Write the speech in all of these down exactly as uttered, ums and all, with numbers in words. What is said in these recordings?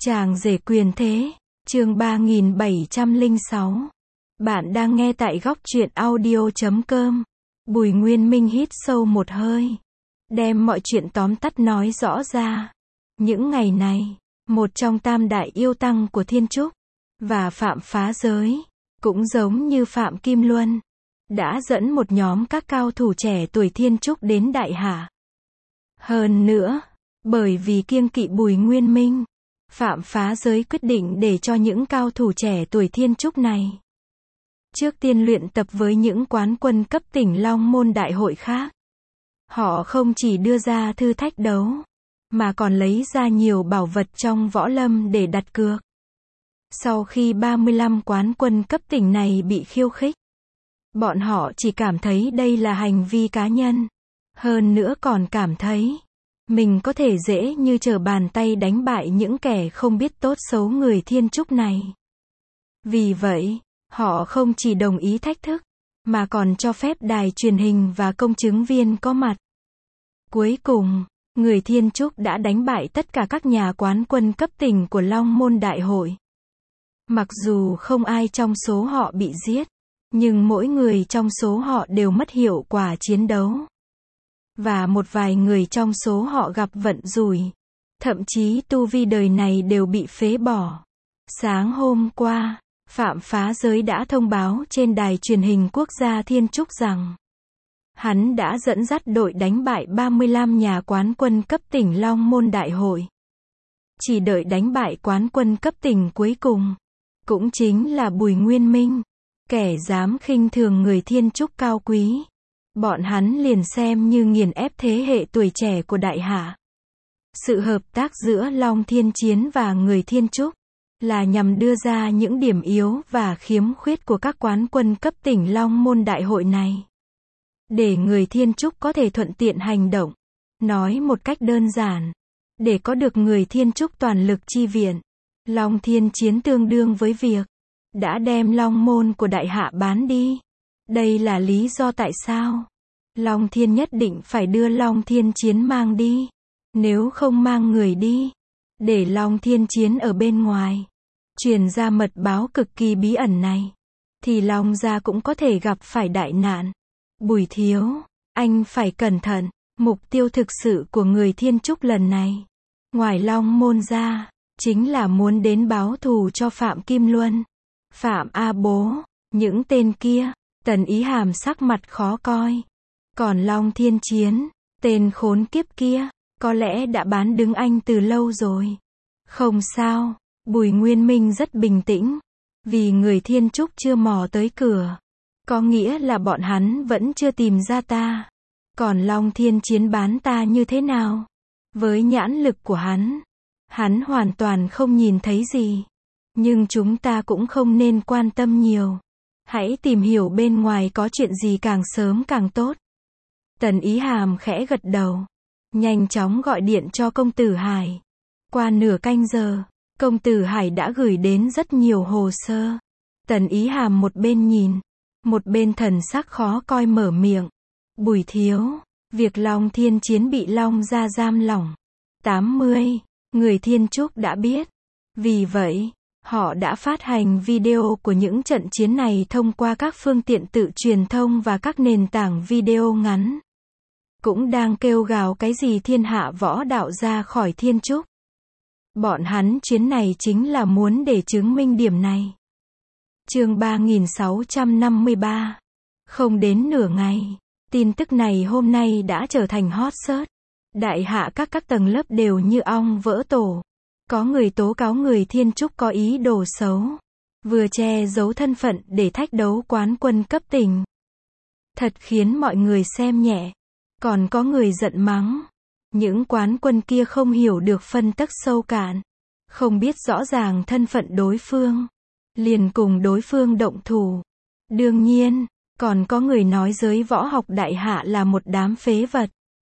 Chàng rể quyền thế, chương ba nghìn bảy trăm lẻ sáu. Bạn đang nghe tại góc truyện audio chấm com. Bùi Nguyên Minh hít sâu một hơi, đem mọi chuyện tóm tắt nói rõ ra. Những ngày này, một trong tam đại yêu tăng của Thiên Trúc, và Phạm Phá Giới, cũng giống như Phạm Kim Luân, đã dẫn một nhóm các cao thủ trẻ tuổi Thiên Trúc đến Đại Hạ. Hơn nữa, bởi vì kiêng kỵ Bùi Nguyên Minh, Phạm Phá Giới quyết định để cho những cao thủ trẻ tuổi Thiên Trúc này trước tiên luyện tập với những quán quân cấp tỉnh Long Môn Đại Hội khác. Họ không chỉ đưa ra thử thách đấu, mà còn lấy ra nhiều bảo vật trong võ lâm để đặt cược. Sau khi ba mươi lăm quán quân cấp tỉnh này bị khiêu khích, bọn họ chỉ cảm thấy đây là hành vi cá nhân. Hơn nữa còn cảm thấy mình có thể dễ như trở bàn tay đánh bại những kẻ không biết tốt xấu người Thiên Trúc này. Vì vậy, họ không chỉ đồng ý thách thức, mà còn cho phép đài truyền hình và công chứng viên có mặt. Cuối cùng, người Thiên Trúc đã đánh bại tất cả các nhà quán quân cấp tỉnh của Long Môn Đại Hội. Mặc dù không ai trong số họ bị giết, nhưng mỗi người trong số họ đều mất hiệu quả chiến đấu. Và một vài người trong số họ gặp vận rủi. Thậm chí tu vi đời này đều bị phế bỏ. Sáng hôm qua, Phạm Phá Giới đã thông báo trên đài truyền hình quốc gia Thiên Trúc rằng hắn đã dẫn dắt đội đánh bại ba mươi lăm nhà quán quân cấp tỉnh Long Môn Đại Hội. Chỉ đợi đánh bại quán quân cấp tỉnh cuối cùng, cũng chính là Bùi Nguyên Minh, kẻ dám khinh thường người Thiên Trúc cao quý. Bọn hắn liền xem như nghiền ép thế hệ tuổi trẻ của Đại Hạ. Sự hợp tác giữa Long Thiên Chiến và người Thiên Trúc là nhằm đưa ra những điểm yếu và khiếm khuyết của các quán quân cấp tỉnh Long Môn Đại Hội này, để người Thiên Trúc có thể thuận tiện hành động. Nói một cách đơn giản, để có được người Thiên Trúc toàn lực chi viện, Long Thiên Chiến tương đương với việc đã đem Long Môn của Đại Hạ bán đi. Đây là lý do tại sao Long Thiên nhất định phải đưa Long Thiên Chiến mang đi. Nếu không mang người đi, để Long Thiên Chiến ở bên ngoài, truyền ra mật báo cực kỳ bí ẩn này, thì Long gia cũng có thể gặp phải đại nạn. Bùi thiếu, anh phải cẩn thận. Mục tiêu thực sự của người Thiên Trúc lần này, ngoài Long Môn ra, chính là muốn đến báo thù cho Phạm Kim Luân, Phạm A Bố, những tên kia. Tần Ý Hàm sắc mặt khó coi. Còn Long Thiên Chiến, tên khốn kiếp kia, có lẽ đã bán đứng anh từ lâu rồi. Không sao, Bùi Nguyên Minh rất bình tĩnh. Vì người Thiên Trúc chưa mò tới cửa, có nghĩa là bọn hắn vẫn chưa tìm ra ta. Còn Long Thiên Chiến bán ta như thế nào? Với nhãn lực của hắn, hắn hoàn toàn không nhìn thấy gì. Nhưng chúng ta cũng không nên quan tâm nhiều. Hãy tìm hiểu bên ngoài có chuyện gì càng sớm càng tốt. Tần Ý Hàm khẽ gật đầu, nhanh chóng gọi điện cho công tử Hải. Qua nửa canh giờ, công tử Hải đã gửi đến rất nhiều hồ sơ. Tần Ý Hàm một bên nhìn, một bên thần sắc khó coi mở miệng. Bùi thiếu, việc Long Thiên Chiến bị Long gia giam lỏng tám mươi, người Thiên Trúc đã biết. Vì vậy, họ đã phát hành video của những trận chiến này thông qua các phương tiện tự truyền thông và các nền tảng video ngắn. Cũng đang kêu gào cái gì thiên hạ võ đạo ra khỏi Thiên Trúc. Bọn hắn chuyến này chính là muốn để chứng minh điểm này. Chương ba nghìn sáu trăm năm mươi ba. Không đến nửa ngày, tin tức này hôm nay đã trở thành hot search. Đại hạ các các tầng lớp đều như ong vỡ tổ. Có người tố cáo người Thiên Trúc có ý đồ xấu, vừa che giấu thân phận để thách đấu quán quân cấp tỉnh. Thật khiến mọi người xem nhẹ. Còn có người giận mắng. Những quán quân kia không hiểu được phân tắc sâu cạn, không biết rõ ràng thân phận đối phương, liền cùng đối phương động thủ. Đương nhiên, còn có người nói giới võ học Đại Hạ là một đám phế vật.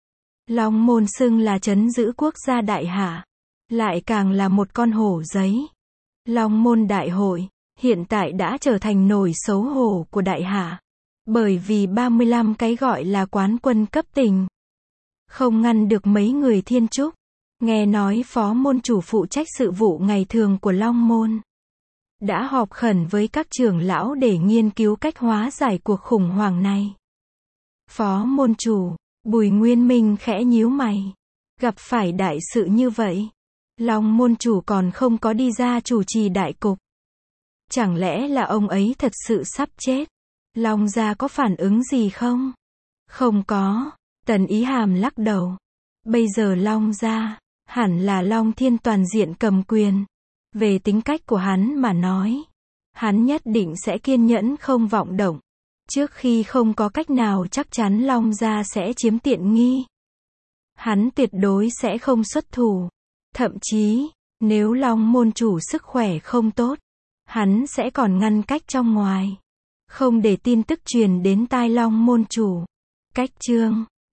Long Môn xưng là trấn giữ quốc gia Đại Hạ, lại càng là một con hổ giấy. Long Môn Đại Hội, hiện tại đã trở thành nỗi xấu hổ của Đại Hạ. Bởi vì ba mươi lăm cái gọi là quán quân cấp tỉnh, không ngăn được mấy người Thiên Trúc. Nghe nói phó môn chủ phụ trách sự vụ ngày thường của Long Môn đã họp khẩn với các trưởng lão để nghiên cứu cách hóa giải cuộc khủng hoảng này. Phó môn chủ, Bùi Nguyên Minh khẽ nhíu mày. Gặp phải đại sự như vậy, Long môn chủ còn không có đi ra chủ trì đại cục. Chẳng lẽ là ông ấy thật sự sắp chết? Long gia có phản ứng gì không? Không có, Tần Ý Hàm lắc đầu. Bây giờ Long gia, hẳn là Long Thiên toàn diện cầm quyền. Về tính cách của hắn mà nói, hắn nhất định sẽ kiên nhẫn không vọng động. Trước khi không có cách nào chắc chắn Long gia sẽ chiếm tiện nghi, hắn tuyệt đối sẽ không xuất thủ. Thậm chí, nếu Long môn chủ sức khỏe không tốt, hắn sẽ còn ngăn cách trong ngoài, không để tin tức truyền đến tai Long môn chủ. Cách chương